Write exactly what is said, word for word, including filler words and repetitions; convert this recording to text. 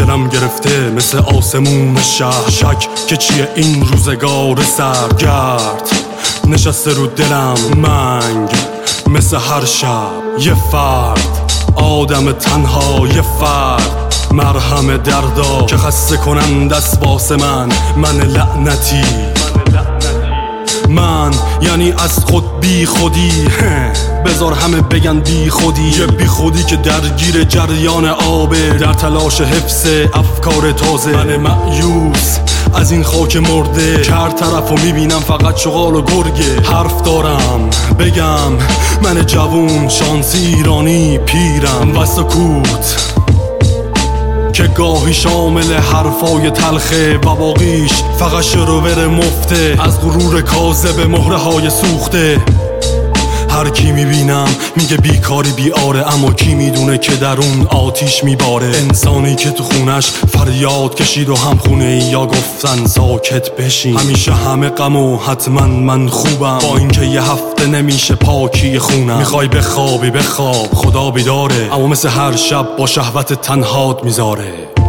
دلم گرفته مثل آسمون شهر، شک که چیه این روزگار سرگرد. نشسته رو دلم منگ مثل هر شب یه فرد، آدم تنها یه فرد، مرهم دردا که خسته کنند است واسه من. من لعنتی من یعنی از خود بی خودی، بذار همه بگن بی خودی. یه بی خودی که درگیر جریان آبه، در تلاش حفظ افکار تازه. من مایوس از این خاک مرده که هر طرفو میبینم فقط شغال و گرگه. حرف دارم بگم من جوون شانسی ایرانی پیرم و سکوت که گاهی شامل حرفای تلخه و باقیش فقط شروور مفته از غرور کاذب مهره های سوخته. هر کی میبینم میگه بیکاری بیاره، اما کی میدونه که در اون آتیش میباره. انسانی که تو خونش فریاد کشید و هم خونه ای یا گفتن ساکت بشین. همیشه همه غم و حتما من خوبم، با اینکه یه هفته نمیشه پاکی خونم. میخوای بخوابی بخواب خدا بیداره، اما مثل هر شب با شهوت تنهات میذاره.